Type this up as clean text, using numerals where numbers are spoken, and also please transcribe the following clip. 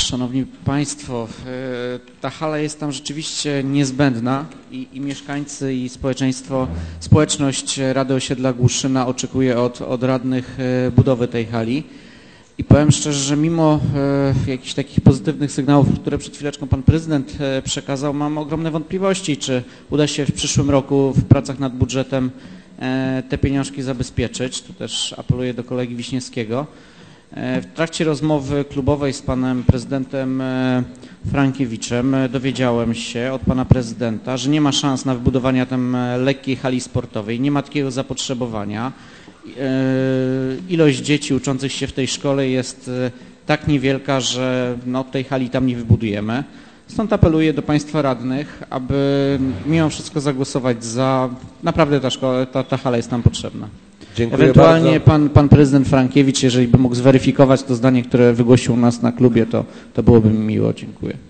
Szanowni Państwo, ta hala jest tam rzeczywiście niezbędna i mieszkańcy i społeczność Rady Osiedla Głuszyna oczekuje od radnych budowy tej hali. I powiem szczerze, że mimo jakichś takich pozytywnych sygnałów, które przed chwileczką pan prezydent przekazał, mam ogromne wątpliwości, czy uda się w przyszłym roku w pracach nad budżetem te pieniążki zabezpieczyć. Tu też apeluję do kolegi Wiśniewskiego. W trakcie rozmowy klubowej z panem prezydentem Frankiewiczem dowiedziałem się od pana prezydenta, że nie ma szans na wybudowanie tam lekkiej hali sportowej, nie ma takiego zapotrzebowania. Ilość dzieci uczących się w tej szkole jest tak niewielka, że tej hali tam nie wybudujemy. Stąd apeluję do państwa radnych, aby mimo wszystko zagłosować za. Naprawdę ta hala jest nam potrzebna. Dziękuję Ewentualnie bardzo. pan prezydent Frankiewicz, jeżeli by mógł zweryfikować to zdanie, które wygłosił u nas na klubie, to byłoby mi miło. Dziękuję.